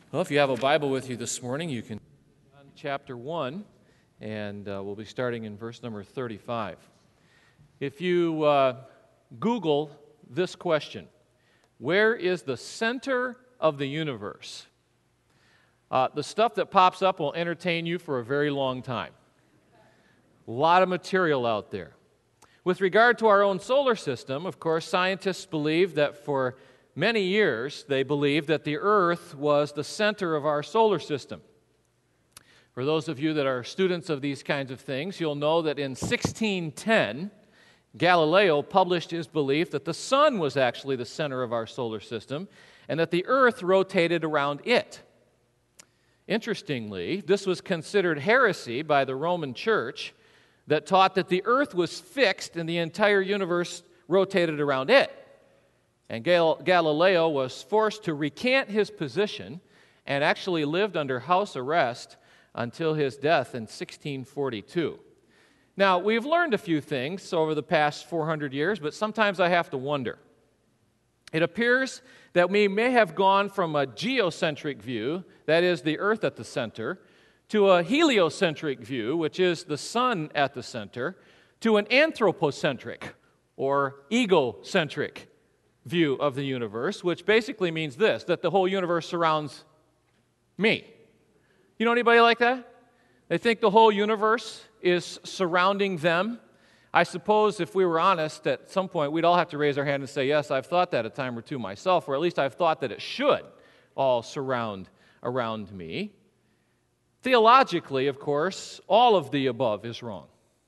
Well, if you have a Bible with you this morning, you can on chapter 1, and we'll be starting in verse number 35. If you Google this question, where is the center of the universe? The stuff that pops up will entertain you for a very long time. A lot of material out there. With regard to our own solar system, of course, scientists believe that for many years, they believed that the Earth was the center of our solar system. For those of you that are students of these kinds of things, you'll know that in 1610, Galileo published his belief that the sun was actually the center of our solar system and that the Earth rotated around it. Interestingly, this was considered heresy by the Roman Church that taught that the Earth was fixed and the entire universe rotated around it. And Galileo was forced to recant his position and actually lived under house arrest until his death in 1642. Now, we've learned a few things over the past 400 years, but sometimes I have to wonder. It appears that we may have gone from a geocentric view, that is the Earth at the center, to a heliocentric view, which is the sun at the center, to an anthropocentric or egocentric view of the universe, which basically means this, that the whole universe surrounds me. You know anybody like that? They think the whole universe is surrounding them. I suppose if we were honest, at some point we'd all have to raise our hand and say, yes, I've thought that a time or two myself, or at least I've thought that it should all surround around me. Theologically, of course, all of the above is wrong.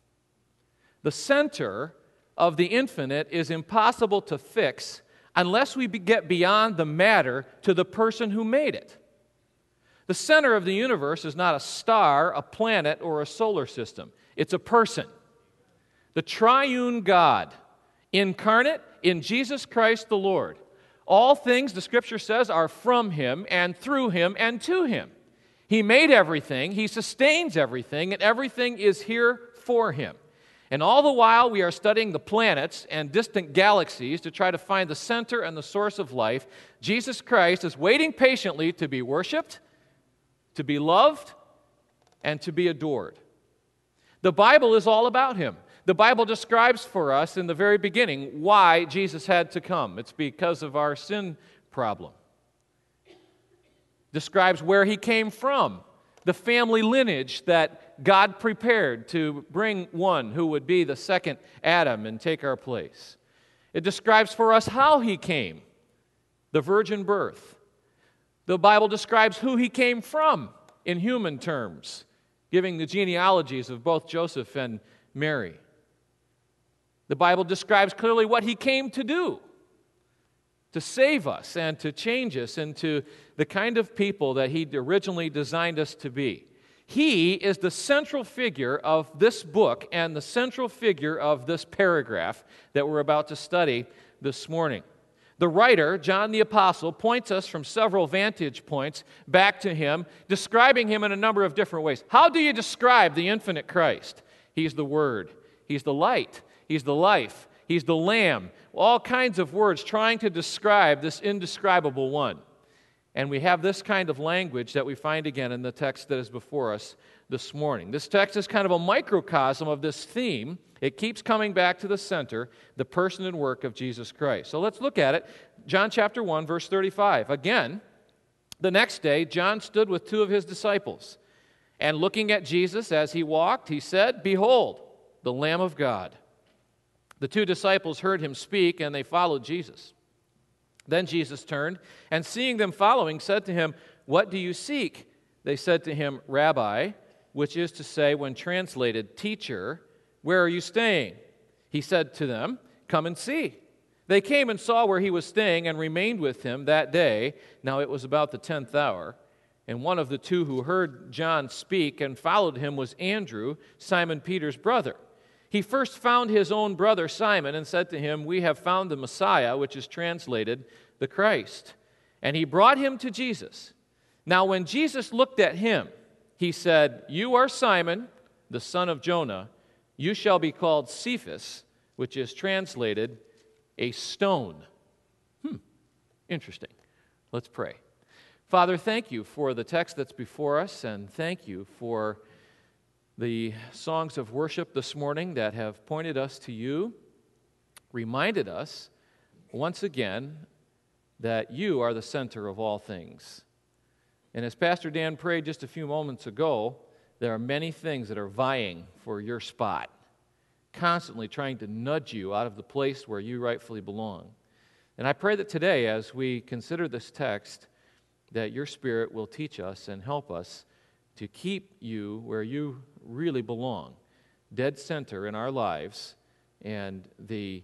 The center of the infinite is impossible to fix unless we get beyond the matter to the person who made it. The center of the universe is not a star, a planet, or a solar system. It's a person. The triune God, incarnate in Jesus Christ the Lord. All things, the Scripture says, are from Him and through Him and to Him. He made everything, He sustains everything, and everything is here for Him. And all the while we are studying the planets and distant galaxies to try to find the center and the source of life, Jesus Christ is waiting patiently to be worshiped, to be loved, and to be adored. The Bible is all about Him. The Bible describes for us in the very beginning why Jesus had to come. It's because of our sin problem. Describes where He came from, the family lineage that God prepared to bring one who would be the second Adam and take our place. It describes for us how He came, the virgin birth. The Bible describes who He came from in human terms, giving the genealogies of both Joseph and Mary. The Bible describes clearly what He came to do, to save us and to change us into the kind of people that He originally designed us to be. He is the central figure of this book and the central figure of this paragraph that we're about to study this morning. The writer, John the Apostle, points us from several vantage points back to Him, describing Him in a number of different ways. How do you describe the infinite Christ? He's the Word. He's the light. He's the life. He's the Lamb. All kinds of words trying to describe this indescribable one. And we have this kind of language that we find again in the text that is before us this morning. This text is kind of a microcosm of this theme. It keeps coming back to the center, the person and work of Jesus Christ. So let's look at it. John chapter 1, verse 35. Again, the next day, John stood with two of his disciples. And looking at Jesus as He walked, he said, "Behold, the Lamb of God." The two disciples heard him speak, and they followed Jesus. Then Jesus turned, and seeing them following, said to him, "What do you seek?" They said to him, "Rabbi," which is to say, when translated, "Teacher, where are you staying?" He said to them, "Come and see." They came and saw where He was staying and remained with Him that day. Now it was about the 10th hour. And one of the two who heard John speak and followed him was Andrew, Simon Peter's brother. He first found his own brother Simon and said to him, "We have found the Messiah," which is translated, the Christ. And he brought him to Jesus. Now when Jesus looked at him, He said, "You are Simon, the son of Jonah. You shall be called Cephas," which is translated, a stone. Interesting. Let's pray. Father, thank you for the text that's before us, and thank you for the songs of worship this morning that have pointed us to you, reminded us once again that you are the center of all things. And as Pastor Dan prayed just a few moments ago, there are many things that are vying for your spot, constantly trying to nudge you out of the place where you rightfully belong. And I pray that today, as we consider this text, that your Spirit will teach us and help us to keep you where you really belong, dead center in our lives and the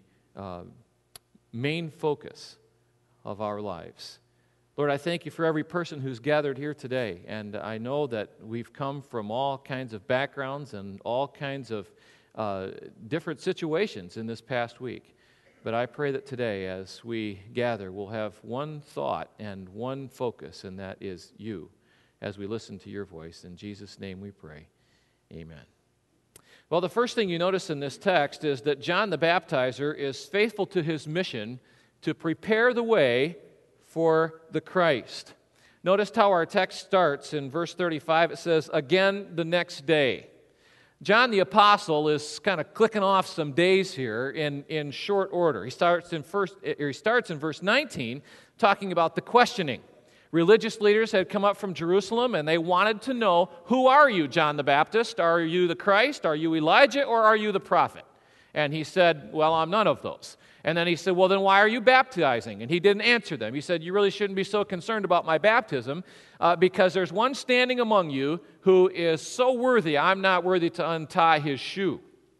main focus of our lives. Lord, I thank you for every person who's gathered here today, and I know that we've come from all kinds of backgrounds and all kinds of different situations in this past week. But I pray that today, as we gather, we'll have one thought and one focus, and that is you, as we listen to your voice. In Jesus' name we pray. Amen. Well, the first thing you notice in this text is that John the Baptizer is faithful to his mission to prepare the way for the Christ. Notice how our text starts in verse 35. It says, "Again the next day." John the Apostle is kind of clicking off some days here in short order. He starts in verse 19 talking about the questioning. Religious leaders had come up from Jerusalem and they wanted to know, who are you, John the Baptist? Are you the Christ? Are you Elijah? Or are you the prophet? And he said, well, I'm none of those. And then he said, well, then why are you baptizing? And he didn't answer them. He said, you really shouldn't be so concerned about my baptism because there's one standing among you who is so worthy, I'm not worthy to untie his shoe.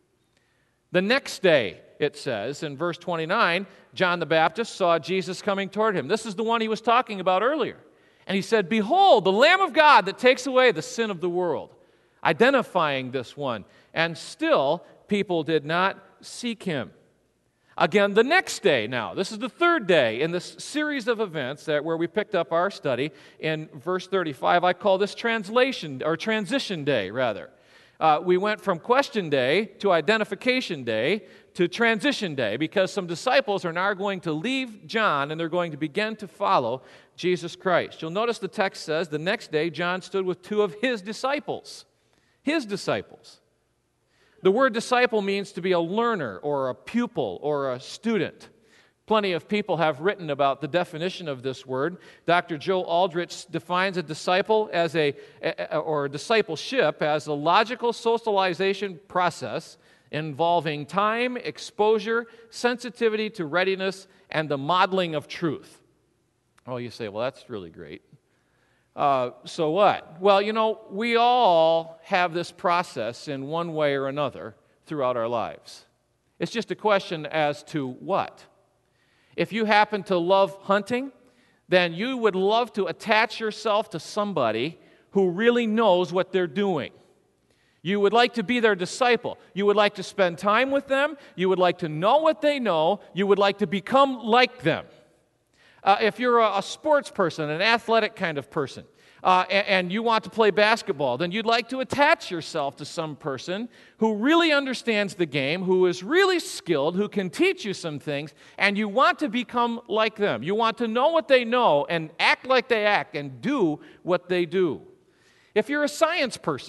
The next day, it says in verse 29, John the Baptist saw Jesus coming toward him. This is the one he was talking about earlier. And he said, behold, the Lamb of God that takes away the sin of the world, identifying this one. And still, people did not seek him. Again, the next day now, this is the third day in this series of events where we picked up our study in verse 35. I call this transition day, rather. We went from question day to identification day to transition day because some disciples are now going to leave John and they're going to begin to follow Jesus Christ. You'll notice the text says the next day John stood with two of his disciples. His disciples. The word disciple means to be a learner or a pupil or a student. Plenty of people have written about the definition of this word. Dr. Joe Aldrich defines a disciple or discipleship as a logical socialization process involving time, exposure, sensitivity to readiness, and the modeling of truth. Oh, you say, well, that's really great. So what? Well, we all have this process in one way or another throughout our lives. It's just a question as to what. If you happen to love hunting, then you would love to attach yourself to somebody who really knows what they're doing. You would like to be their disciple. You would like to spend time with them. You would like to know what they know. You would like to become like them. If you're a sports person, an athletic kind of person, and you want to play basketball, then you'd like to attach yourself to some person who really understands the game, who is really skilled, who can teach you some things, and you want to become like them. You want to know what they know and act like they act and do what they do. If you're a science person,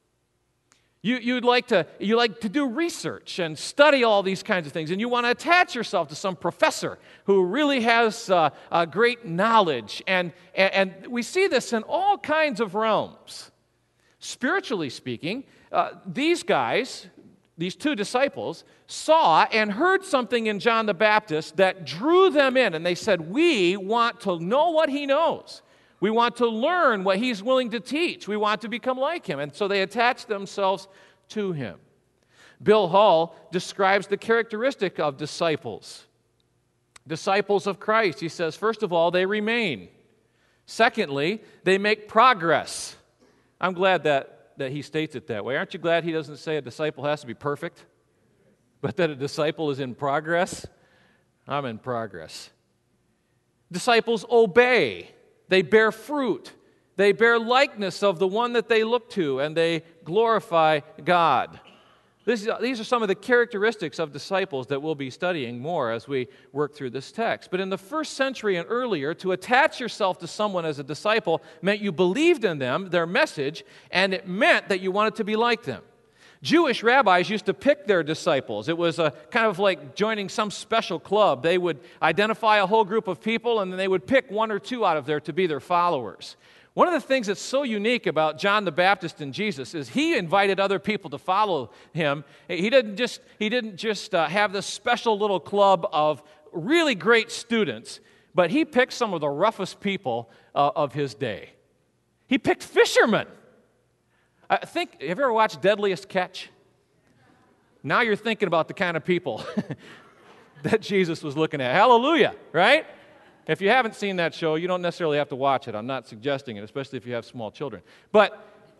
you like to do research and study all these kinds of things, and you want to attach yourself to some professor who really has great knowledge. And we see this in all kinds of realms. Spiritually speaking, these guys, these two disciples, saw and heard something in John the Baptist that drew them in, and they said, we want to know what he knows. We want to learn what he's willing to teach. We want to become like him. And so they attach themselves to him. Bill Hall describes the characteristic of disciples. Disciples of Christ, he says, first of all, they remain. Secondly, they make progress. I'm glad that he states it that way. Aren't you glad he doesn't say a disciple has to be perfect, but that a disciple is in progress? I'm in progress. Disciples obey. They bear fruit. They bear likeness of the one that they look to, and they glorify God. These are some of the characteristics of disciples that we'll be studying more as we work through this text. But in the first century and earlier, to attach yourself to someone as a disciple meant you believed in them, their message, and it meant that you wanted to be like them. Jewish rabbis used to pick their disciples. It was a kind of like joining some special club. They would identify a whole group of people, and then they would pick one or two out of there to be their followers. One of the things that's so unique about John the Baptist and Jesus is he invited other people to follow him. He didn't just have this special little club of really great students, but he picked some of the roughest people of his day. He picked fishermen. Have you ever watched Deadliest Catch? Now you're thinking about the kind of people that Jesus was looking at. Hallelujah, right? If you haven't seen that show, you don't necessarily have to watch it. I'm not suggesting it, especially if you have small children. But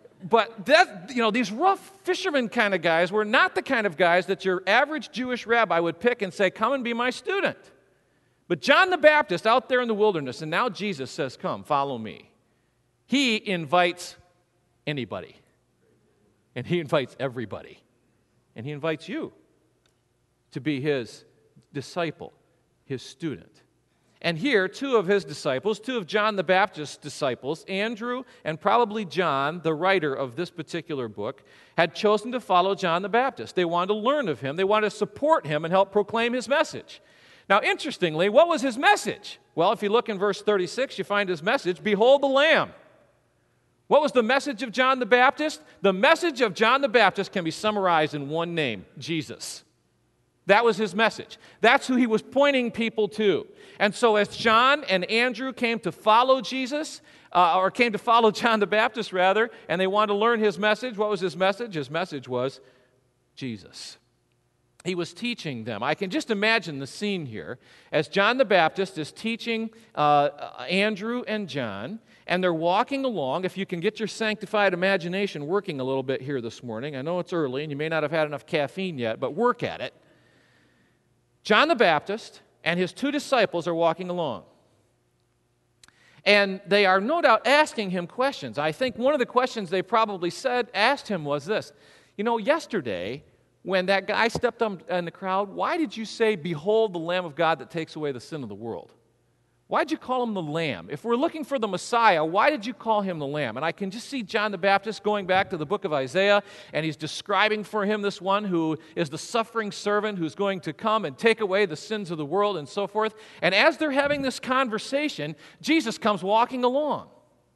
these rough fishermen kind of guys were not the kind of guys that your average Jewish rabbi would pick and say, come and be my student. But John the Baptist out there in the wilderness, and now Jesus says, come, follow me. He invites anybody. And he invites everybody. And he invites you to be his disciple, his student. And here, two of his disciples, two of John the Baptist's disciples, Andrew and probably John, the writer of this particular book, had chosen to follow John the Baptist. They wanted to learn of him. They wanted to support him and help proclaim his message. Now, interestingly, what was his message? Well, if you look in verse 36, you find his message, behold the Lamb. What was the message of John the Baptist? The message of John the Baptist can be summarized in one name, Jesus. That was his message. That's who he was pointing people to. And so as John and Andrew came to follow Jesus, or came to follow John the Baptist rather, and they wanted to learn his message, what was his message? His message was Jesus. He was teaching them. I can just imagine the scene here as John the Baptist is teaching Andrew and John, and they're walking along. If you can get your sanctified imagination working a little bit here this morning, I know it's early and you may not have had enough caffeine yet, but work at it. John the Baptist and his two disciples are walking along. And they are no doubt asking him questions. I think one of the questions they probably asked him was this. You know, yesterday, when that guy stepped up in the crowd, why did you say, behold the Lamb of God that takes away the sin of the world? Why did you call him the Lamb? If we're looking for the Messiah, why did you call him the Lamb? And I can just see John the Baptist going back to the book of Isaiah, and he's describing for him this one who is the suffering servant who's going to come and take away the sins of the world and so forth. And as they're having this conversation, Jesus comes walking along.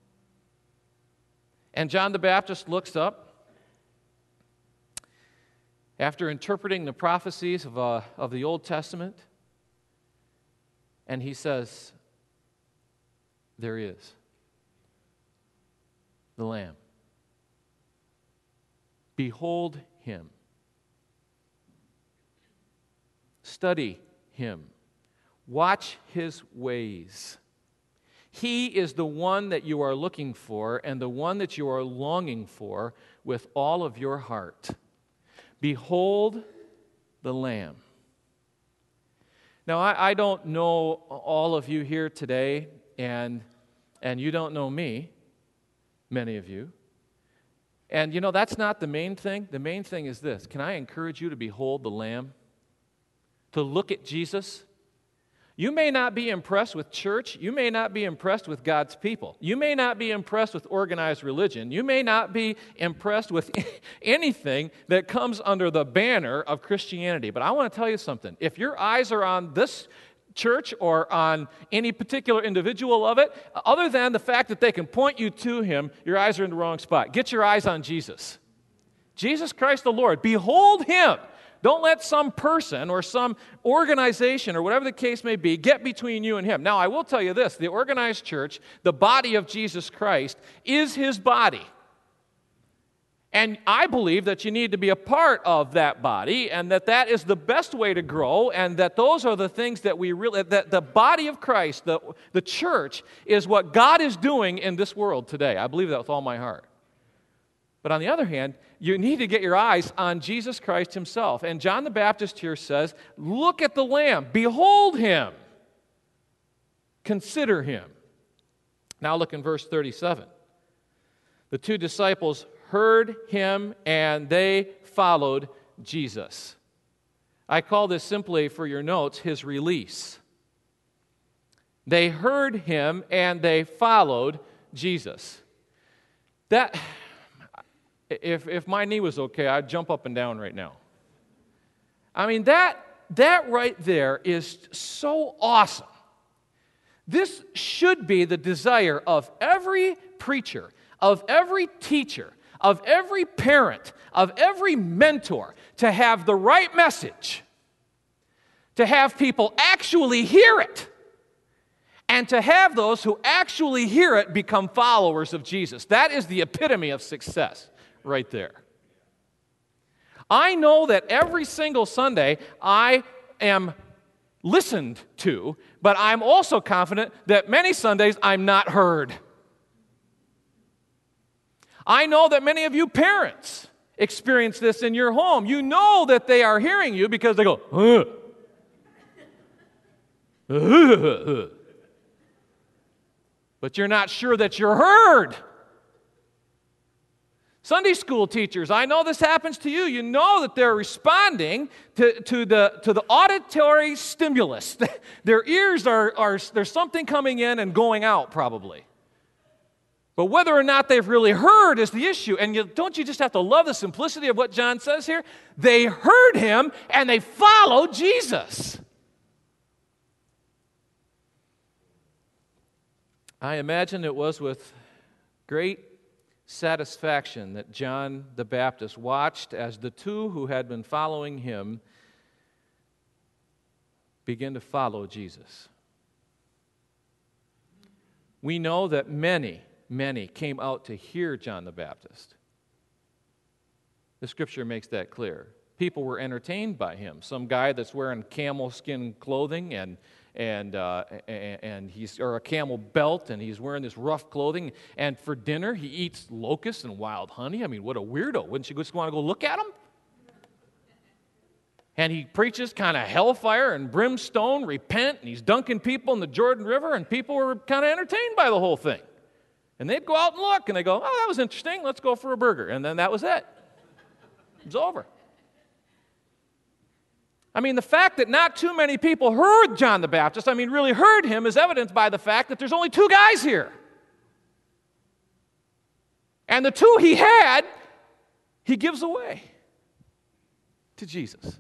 And John the Baptist looks up after interpreting the prophecies of the Old Testament, and he says, there he is, the Lamb. Behold him. Study him. Watch his ways. He is the one that you are looking for and the one that you are longing for with all of your heart. Behold the Lamb. Now, I don't know all of you here today, and you don't know me, many of you. And you know, that's not the main thing. The main thing is this. Can I encourage you to behold the Lamb? To look at Jesus? You may not be impressed with church. You may not be impressed with God's people. You may not be impressed with organized religion. You may not be impressed with anything that comes under the banner of Christianity. But I want to tell you something. If your eyes are on this church or on any particular individual of it, other than the fact that they can point you to him, your eyes are in the wrong spot. Get your eyes on Jesus. Jesus Christ the Lord. Behold him. Don't let some person or some organization or whatever the case may be get between you and him. Now, I will tell you this. The organized church, the body of Jesus Christ, is his body. And I believe that you need to be a part of that body and that is the best way to grow and that those are the things that we really, that the body of Christ, the church, is what God is doing in this world today. I believe that with all my heart. But on the other hand, you need to get your eyes on Jesus Christ himself. And John the Baptist here says, look at the Lamb. Behold him. Consider him. Now look in verse 37. The two disciples heard him and they followed Jesus. I call this simply, for your notes, his release. They heard him and they followed Jesus. That, if my knee was okay, I'd jump up and down right now. I mean, that right there is so awesome. This should be the desire of every preacher, of every teacher, of every parent, of every mentor, to have the right message, to have people actually hear it, and to have those who actually hear it become followers of Jesus. That is the epitome of success right there. I know that every single Sunday I am listened to, but I'm also confident that many Sundays I'm not heard. I know that many of you parents experience this in your home. You know that they are hearing you because they go, but you're not sure that you're heard. Sunday school teachers, I know this happens to you. You know that they're responding to the auditory stimulus. Their ears there's something coming in and going out probably. But whether or not they've really heard is the issue. And don't you just have to love the simplicity of what John says here? They heard him and they followed Jesus. I imagine it was with great satisfaction that John the Baptist watched as the two who had been following him begin to follow Jesus. We know that many came out to hear John the Baptist. The scripture makes that clear. People were entertained by him. Some guy that's wearing camel skin clothing and he's or a camel belt, and he's wearing this rough clothing, and for dinner he eats locusts and wild honey. I mean, what a weirdo. Wouldn't you just want to go look at him? And he preaches kind of hellfire and brimstone, repent, and he's dunking people in the Jordan River, and people were kind of entertained by the whole thing. And they'd go out and look, and they go, oh, that was interesting, let's go for a burger. And then that was it. It was over. I mean, the fact that not too many people heard John the Baptist, really heard him, is evidenced by the fact that there's only two guys here. And the two he had, he gives away to Jesus.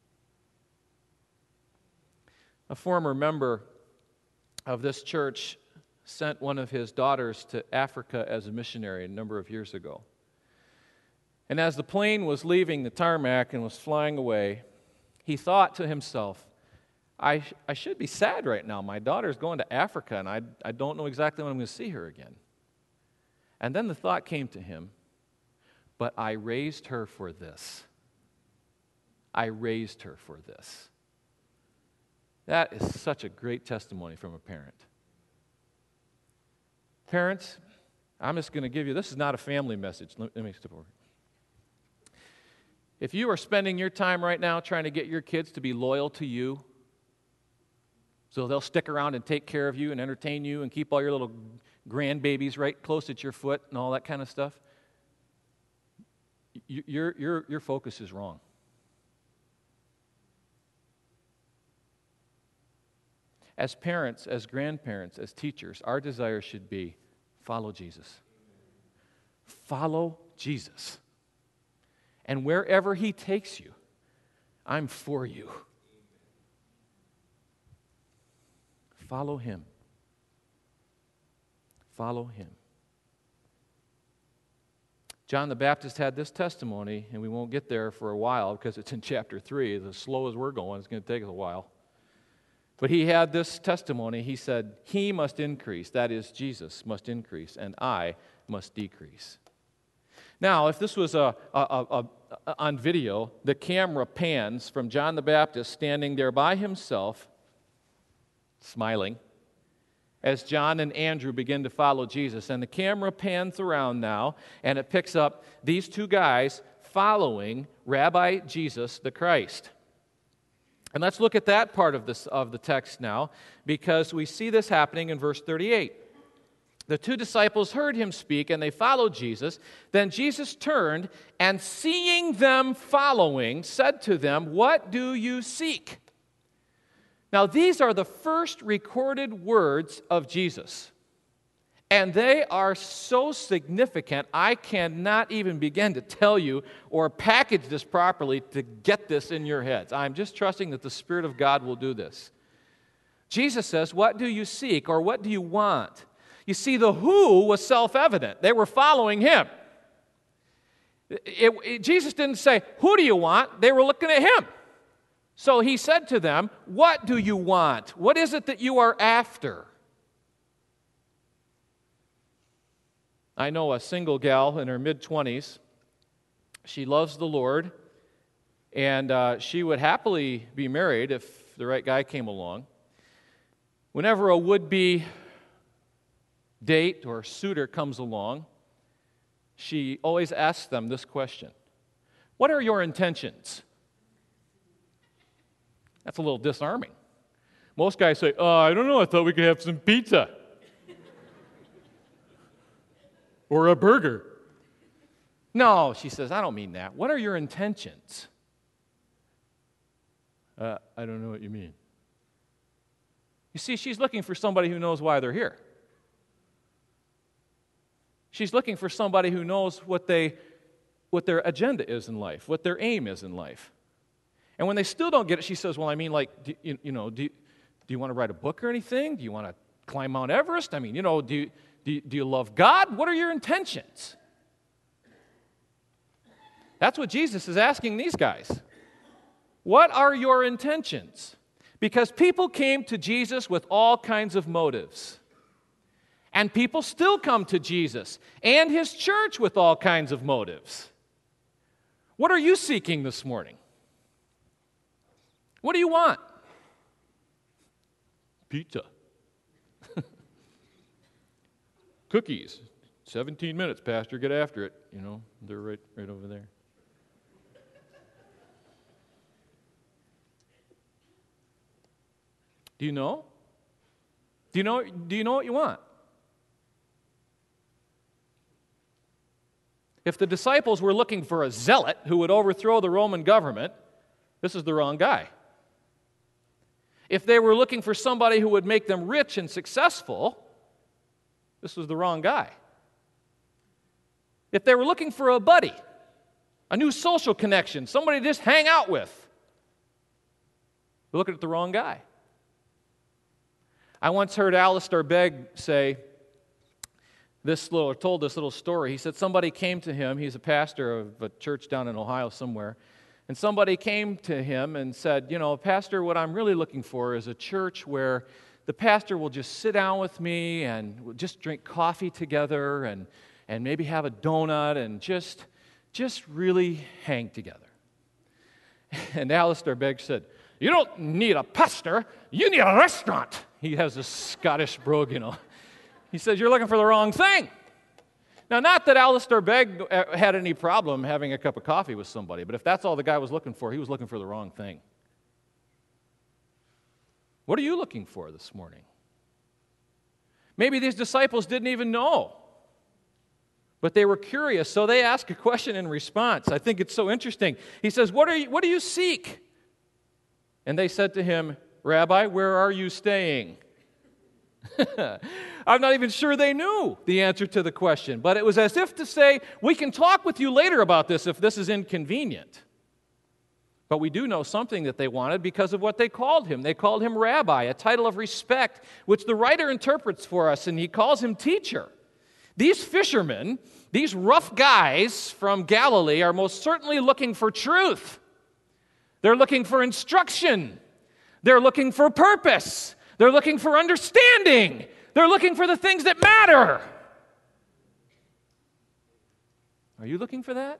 A former member of this church sent one of his daughters to Africa as a missionary a number of years ago. And as the plane was leaving the tarmac and was flying away, he thought to himself, I should be sad right now. My daughter's going to Africa, and I don't know exactly when I'm going to see her again. And then the thought came to him, but I raised her for this. I raised her for this. That is such a great testimony from a parent. Parents, I'm just going to give you, this is not a family message. Let me step over. If you are spending your time right now trying to get your kids to be loyal to you, so they'll stick around and take care of you and entertain you and keep all your little grandbabies right close at your foot and all that kind of stuff, your focus is wrong. As parents, as grandparents, as teachers, our desire should be follow Jesus. Follow Jesus. And wherever he takes you, I'm for you. Follow him. Follow him. John the Baptist had this testimony, and we won't get there for a while because it's in chapter 3. As slow as we're going, it's going to take us a while. But he had this testimony. He said, he must increase, that is, Jesus must increase, and I must decrease. Now, if this was on video, the camera pans from John the Baptist standing there by himself, smiling, as John and Andrew begin to follow Jesus. And the camera pans around now, and it picks up these two guys following Rabbi Jesus the Christ. And let's look at that part of the text now, because we see this happening in verse 38. The two disciples heard him speak, and they followed Jesus. Then Jesus turned, and seeing them following, said to them, "What do you seek?" Now, these are the first recorded words of Jesus. And they are so significant, I cannot even begin to tell you or package this properly to get this in your heads. I'm just trusting that the Spirit of God will do this. Jesus says, "What do you seek?" or "What do you want?" You see, the who was self-evident. They were following him. Jesus didn't say, "Who do you want?" They were looking at him. So he said to them, "What do you want? What is it that you are after?" I know a single gal in her mid-20s. She loves the Lord, and she would happily be married if the right guy came along. Whenever a would-be date or suitor comes along, she always asks them this question: "What are your intentions?" That's a little disarming. Most guys say, "I don't know, I thought we could have some pizza." Or a burger. No, she says, "I don't mean that. What are your intentions?" I don't know what you mean. You see, she's looking for somebody who knows why they're here. She's looking for somebody who knows what their agenda is in life, what their aim is in life. And when they still don't get it, she says, "Well, I mean, like, do you want to write a book or anything? Do you want to climb Mount Everest? I mean, do you love God? What are your intentions?" That's what Jesus is asking these guys. What are your intentions? Because people came to Jesus with all kinds of motives. And people still come to Jesus and his church with all kinds of motives. What are you seeking this morning? What do you want? Pizza. Cookies. 17 minutes, Pastor. Get after it. They're right over there. Do you know? Do you know what you want? If the disciples were looking for a zealot who would overthrow the Roman government, this is the wrong guy. If they were looking for somebody who would make them rich and successful, this was the wrong guy. If they were looking for a buddy, a new social connection, somebody to just hang out with, they're looking at the wrong guy. I once heard Alistair Begg told this little story. He said somebody came to him. He's a pastor of a church down in Ohio somewhere. And somebody came to him and said, "Pastor, what I'm really looking for is a church where the pastor will just sit down with me and we'll just drink coffee together and maybe have a donut and just really hang together." And Alistair Begg said, "You don't need a pastor, you need a restaurant." He has a Scottish brogue, He says, "You're looking for the wrong thing." Now, not that Alistair Begg had any problem having a cup of coffee with somebody, but if that's all the guy was looking for, he was looking for the wrong thing. What are you looking for this morning? Maybe these disciples didn't even know, but they were curious, so they asked a question in response. I think it's so interesting. He says, what do you seek?" And they said to him, "Rabbi, where are you staying?" I'm not even sure they knew the answer to the question, but it was as if to say, we can talk with you later about this if this is inconvenient. But we do know something that they wanted because of what they called him. They called him Rabbi, a title of respect, which the writer interprets for us, and he calls him teacher. These fishermen, these rough guys from Galilee, are most certainly looking for truth. They're looking for instruction. They're looking for purpose. They're looking for understanding. They're looking for the things that matter. Are you looking for that?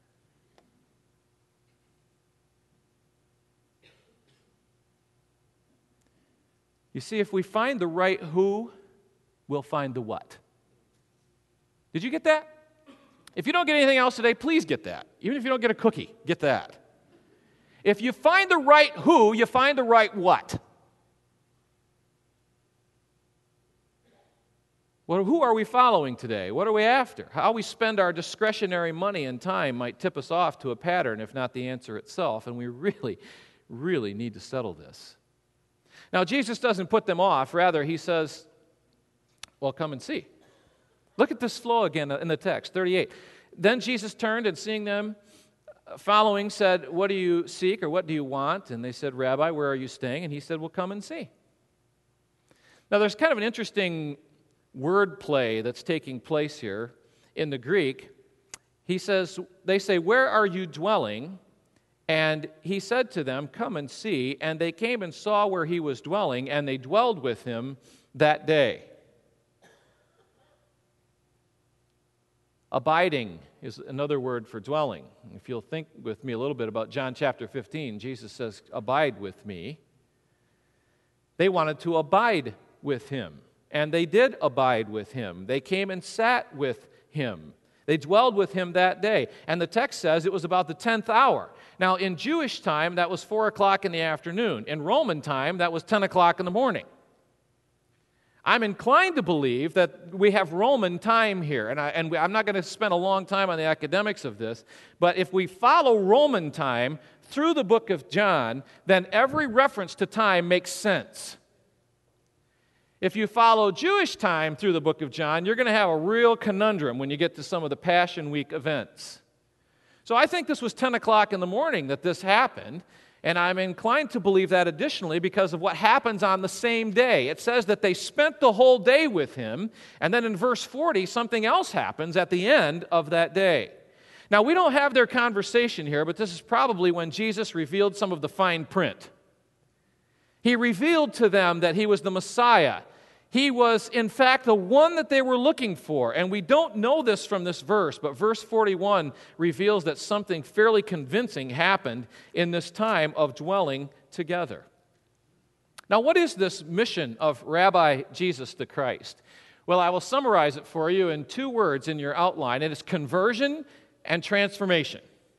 You see, if we find the right who, we'll find the what. Did you get that? If you don't get anything else today, please get that. Even if you don't get a cookie, get that. If you find the right who, you find the right what. Who are we following today? What are we after? How we spend our discretionary money and time might tip us off to a pattern, if not the answer itself, and we really, really need to settle this. Now, Jesus doesn't put them off. Rather, he says, well, come and see. Look at this flow again in the text, 38. Then Jesus turned and seeing them following said, what do you seek or what do you want? And they said, Rabbi, where are you staying? And he said, well, come and see. Now, there's kind of an interesting word play that's taking place here in the Greek. He says, they say, where are you dwelling? And he said to them, come and see. And they came and saw where he was dwelling, and they dwelled with him that day. Abiding is another word for dwelling. If you'll think with me a little bit about John chapter 15, Jesus says, abide with me. They wanted to abide with him, and they did abide with him. They came and sat with him. They dwelled with him that day. And the text says it was about the 10th hour. Now, in Jewish time, that was 4 o'clock in the afternoon. In Roman time, that was 10 o'clock in the morning. I'm inclined to believe that we have Roman time here, and I'm not going to spend a long time on the academics of this, but if we follow Roman time through the book of John, then every reference to time makes sense. If you follow Jewish time through the book of John, you're going to have a real conundrum when you get to some of the Passion Week events. So I think this was 10 o'clock in the morning that this happened, and I'm inclined to believe that additionally because of what happens on the same day. It says that they spent the whole day with him, and then in verse 40, something else happens at the end of that day. Now, we don't have their conversation here, but this is probably when Jesus revealed some of the fine print. He revealed to them that he was the Messiah. He was, in fact, the one that they were looking for. And we don't know this from this verse, but verse 41 reveals that something fairly convincing happened in this time of dwelling together. Now, what is this mission of Rabbi Jesus the Christ? Well, I will summarize it for you in 2 words in your outline. It is conversion and transformation.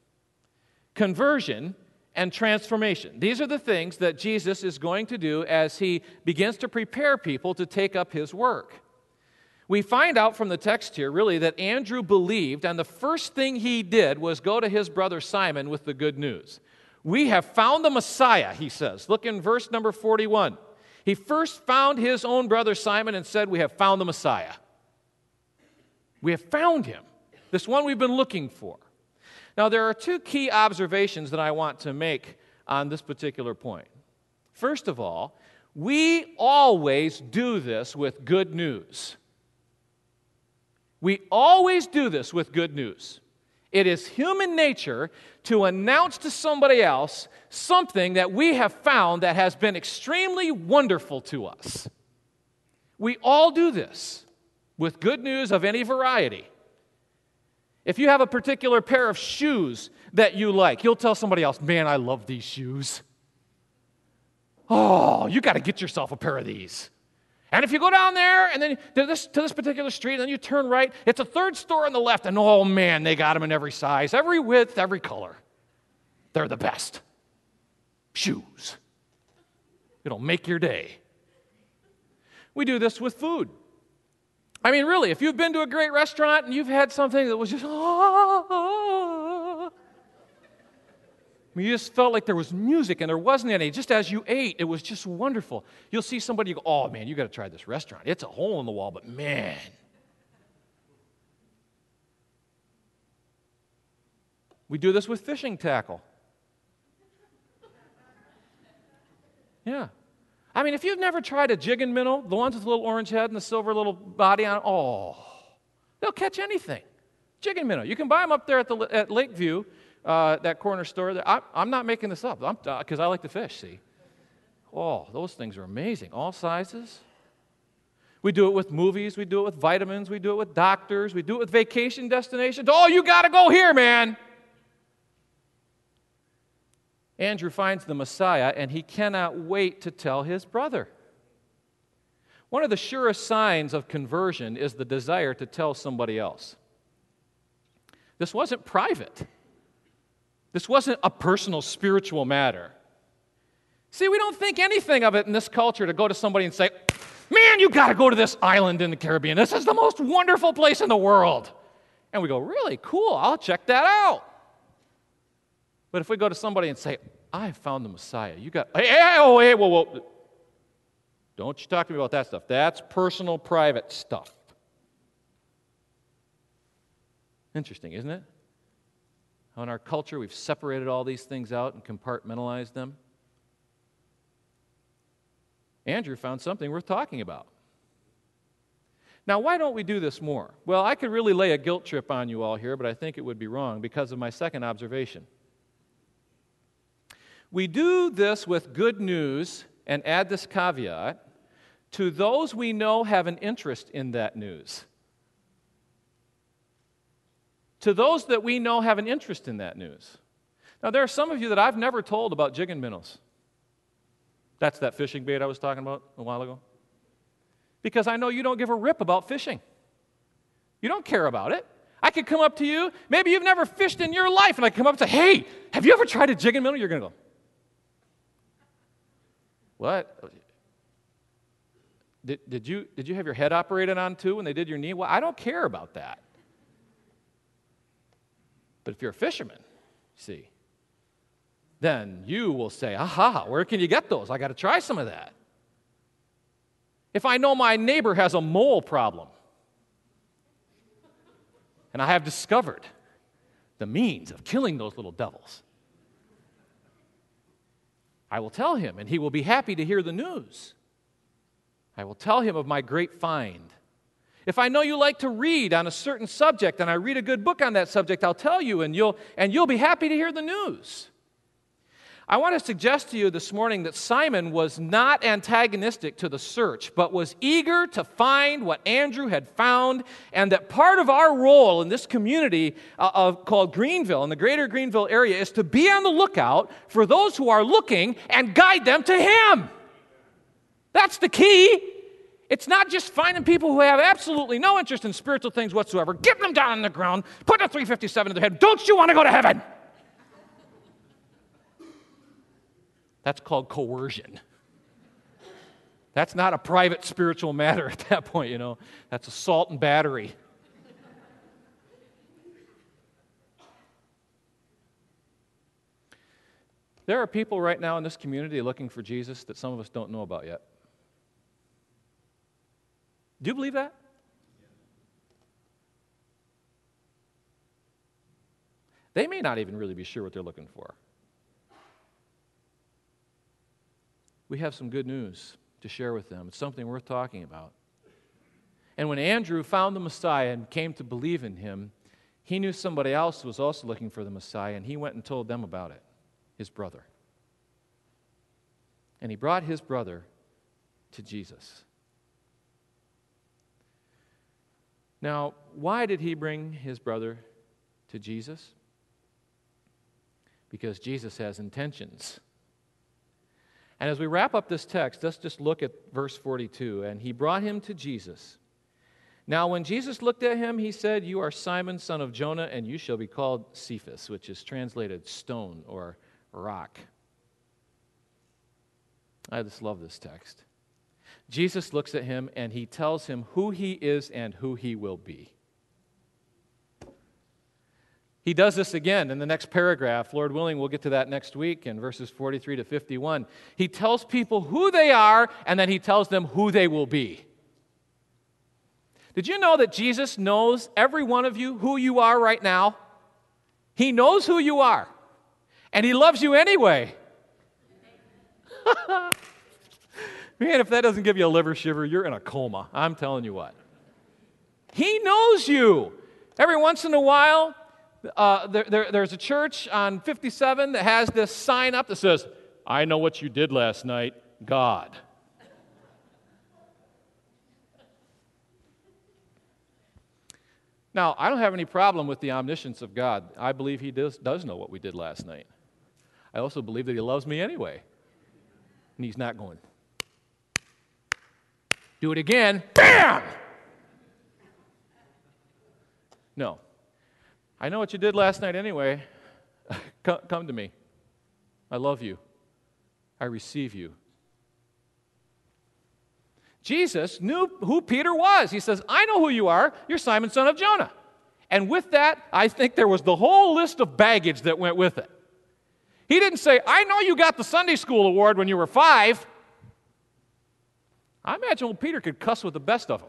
Conversion and transformation. These are the things that Jesus is going to do as he begins to prepare people to take up his work. We find out from the text here, really, that Andrew believed, and the first thing he did was go to his brother Simon with the good news. We have found the Messiah, he says. Look in verse number 41. He first found his own brother Simon and said, we have found the Messiah. We have found him, this one we've been looking for. Now, there are 2 key observations that I want to make on this particular point. First of all, we always do this with good news. We always do this with good news. It is human nature to announce to somebody else something that we have found that has been extremely wonderful to us. We all do this with good news of any variety. If you have a particular pair of shoes that you like, you'll tell somebody else, man, I love these shoes. Oh, you got to get yourself a pair of these. And if you go down there and then to this particular street, and then you turn right, it's a 3rd store on the left, and oh man, they got them in every size, every width, every color. They're the best. Shoes. It'll make your day. We do this with food. I mean, really, if you've been to a great restaurant and you've had something that was just, I mean, you just felt like there was music and there wasn't any. Just as you ate, it was just wonderful. You'll see somebody, you go, oh, man, you got to try this restaurant. It's a hole in the wall, but man. We do this with fishing tackle. Yeah. I mean, if you've never tried a jigging minnow, the ones with the little orange head and the silver little body on it, oh, they'll catch anything. Jigging minnow. You can buy them up there at Lakeview, that corner store. I'm not making this up because I like to fish, see. Oh, those things are amazing. All sizes. We do it with movies. We do it with vitamins. We do it with doctors. We do it with vacation destinations. Oh, you got to go here, man. Andrew finds the Messiah, and he cannot wait to tell his brother. One of the surest signs of conversion is the desire to tell somebody else. This wasn't private. This wasn't a personal spiritual matter. See, we don't think anything of it in this culture to go to somebody and say, Man, you got to go to this island in the Caribbean. This is the most wonderful place in the world. And we go, really? Cool, I'll check that out. But if we go to somebody and say, I found the Messiah, you got, whoa. Don't you talk to me about that stuff. That's personal, private stuff. Interesting, isn't it? How in our culture we've separated all these things out and compartmentalized them. Andrew found something worth talking about. Now, why don't we do this more? Well, I could really lay a guilt trip on you all here, but I think it would be wrong because of my second observation. We do this with good news and add this caveat to those we know have an interest in that news. To those that we know have an interest in that news. Now, there are some of you that I've never told about jigging minnows. That's that fishing bait I was talking about a while ago. Because I know you don't give a rip about fishing. You don't care about it. I could come up to you, maybe you've never fished in your life, and I come up and say, hey, have you ever tried a jigging minnow? You're going to go, what? Did you have your head operated on too when they did your knee? Well, I don't care about that. But if you're a fisherman, see, then you will say, aha, where can you get those? I got to try some of that. If I know my neighbor has a mole problem, and I have discovered the means of killing those little devils, I will tell him, and he will be happy to hear the news. I will tell him of my great find. If I know you like to read on a certain subject, and I read a good book on that subject, I'll tell you, and you'll be happy to hear the news. I want to suggest to you this morning that Simon was not antagonistic to the search, but was eager to find what Andrew had found, and that part of our role in this community called Greenville, in the greater Greenville area, is to be on the lookout for those who are looking and guide them to Him. That's the key. It's not just finding people who have absolutely no interest in spiritual things whatsoever, getting them down on the ground, putting a 357 in their head. Don't you want to go to heaven? That's called coercion. That's not a private spiritual matter at that point, you know. That's assault and battery. There are people right now in this community looking for Jesus that some of us don't know about yet. Do you believe that? They may not even really be sure what they're looking for. We have some good news to share with them. It's something worth talking about. And when Andrew found the Messiah and came to believe in him, he knew somebody else was also looking for the Messiah, and he went and told them about it, his brother. And he brought his brother to Jesus. Now, why did he bring his brother to Jesus? Because Jesus has intentions. And as we wrap up this text, let's just look at verse 42. And he brought him to Jesus. Now, when Jesus looked at him, he said, "You are Simon, son of Jonah, and you shall be called Cephas," which is translated stone or rock. I just love this text. Jesus looks at him and he tells him who he is and who he will be. He does this again in the next paragraph. Lord willing, we'll get to that next week in verses 43 to 51. He tells people who they are and then he tells them who they will be. Did you know that Jesus knows every one of you who you are right now? He knows who you are. And he loves you anyway. Man, if that doesn't give you a liver shiver, you're in a coma. I'm telling you what. He knows you. Every once in a while, there's a church on 57 that has this sign up that says, "I know what you did last night, God." Now, I don't have any problem with the omniscience of God. I believe He does know what we did last night. I also believe that He loves me anyway. And He's not going, "Do it again." Bam! No. I know what you did last night anyway. Come to me. I love you. I receive you. Jesus knew who Peter was. He says, I know who you are. You're Simon, son of Jonah. And with that, I think there was the whole list of baggage that went with it. He didn't say, I know you got the Sunday school award when you were 5. I imagine old Peter could cuss with the best of them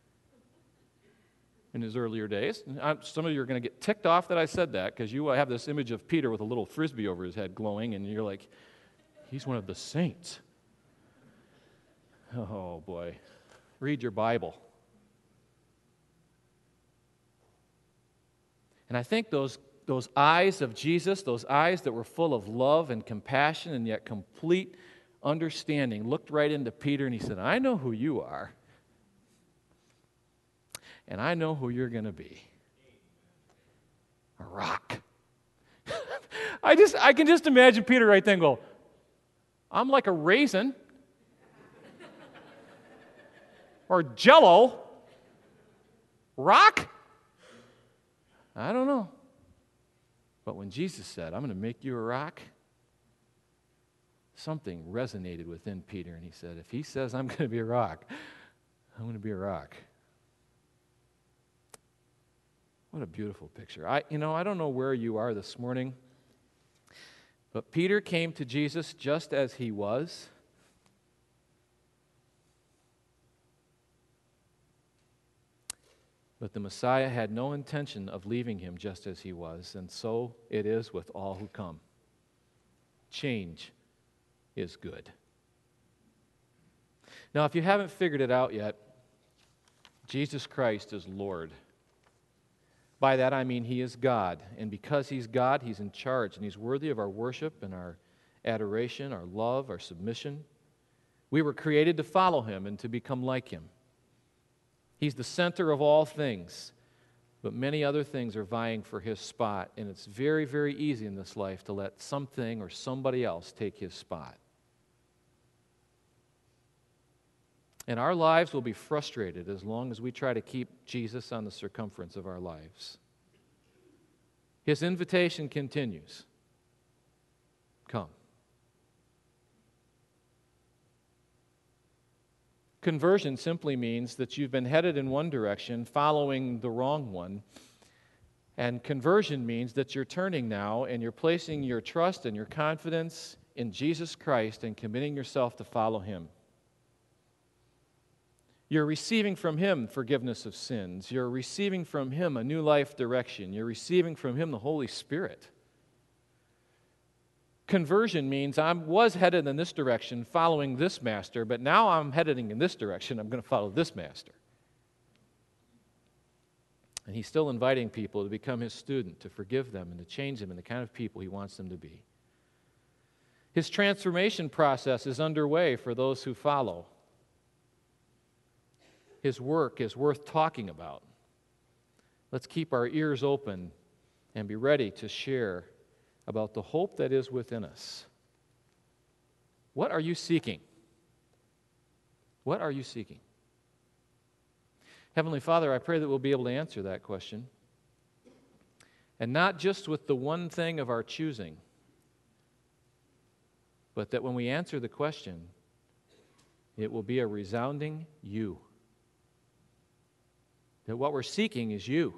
in his earlier days. Some of you are going to get ticked off that I said that because you have this image of Peter with a little frisbee over his head glowing, and you're like, he's one of the saints. Oh, boy. Read your Bible. And I think those eyes of Jesus, those eyes that were full of love and compassion and yet complete understanding, looked right into Peter and he said, I know who you are. And I know who you're going to be. A rock. I can just imagine Peter right then go, I'm like a raisin. Or Jell-O. Rock? I don't know. But when Jesus said, I'm going to make you a rock, something resonated within Peter, and he said, if he says I'm going to be a rock, I'm going to be a rock. What a beautiful picture. I don't know where you are this morning, but Peter came to Jesus just as he was. But the Messiah had no intention of leaving him just as he was, and so it is with all who come. Change is good. Now, if you haven't figured it out yet, Jesus Christ is Lord. By that I mean He is God, and because He's God, He's in charge, and He's worthy of our worship and our adoration, our love, our submission. We were created to follow Him and to become like Him. He's the center of all things, but many other things are vying for His spot, and it's very, very easy in this life to let something or somebody else take His spot. And our lives will be frustrated as long as we try to keep Jesus on the circumference of our lives. His invitation continues. Come. Conversion simply means that you've been headed in one direction, following the wrong one. And conversion means that you're turning now and you're placing your trust and your confidence in Jesus Christ and committing yourself to follow Him. You're receiving from Him forgiveness of sins. You're receiving from Him a new life direction. You're receiving from Him the Holy Spirit. Conversion means I was headed in this direction following this master, but now I'm heading in this direction. I'm going to follow this master. And He's still inviting people to become His student, to forgive them, and to change them in the kind of people He wants them to be. His transformation process is underway for those who follow. His work is worth talking about. Let's keep our ears open and be ready to share about the hope that is within us. What are you seeking? What are you seeking? Heavenly Father, I pray that we'll be able to answer that question. And not just with the one thing of our choosing, but that when we answer the question, it will be a resounding you. That what we're seeking is you.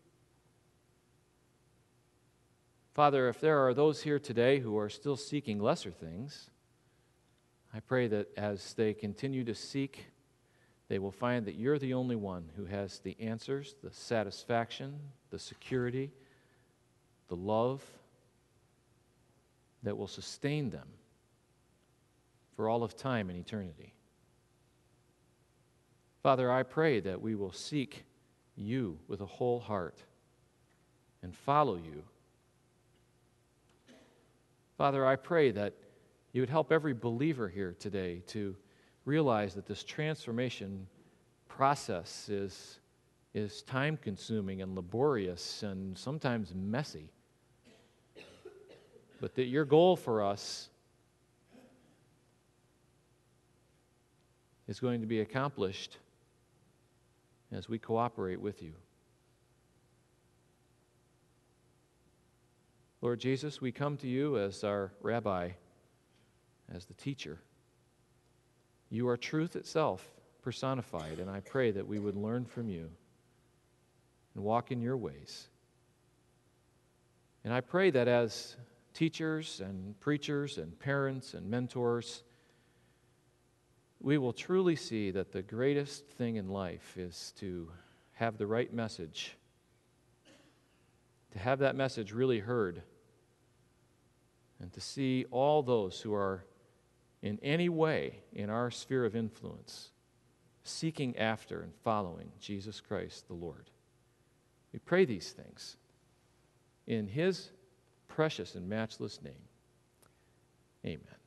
Father, if there are those here today who are still seeking lesser things, I pray that as they continue to seek, they will find that you're the only one who has the answers, the satisfaction, the security, the love that will sustain them for all of time and eternity. Father, I pray that we will seek you with a whole heart and follow you. Father, I pray that you would help every believer here today to realize that this transformation process is time-consuming and laborious and sometimes messy, but that your goal for us is going to be accomplished as we cooperate with you. Lord Jesus, we come to you as our rabbi, as the teacher. You are truth itself, personified, and I pray that we would learn from you and walk in your ways. And I pray that as teachers and preachers and parents and mentors, we will truly see that the greatest thing in life is to have the right message, to have that message really heard, and to see all those who are in any way in our sphere of influence seeking after and following Jesus Christ the Lord. We pray these things in His precious and matchless name. Amen.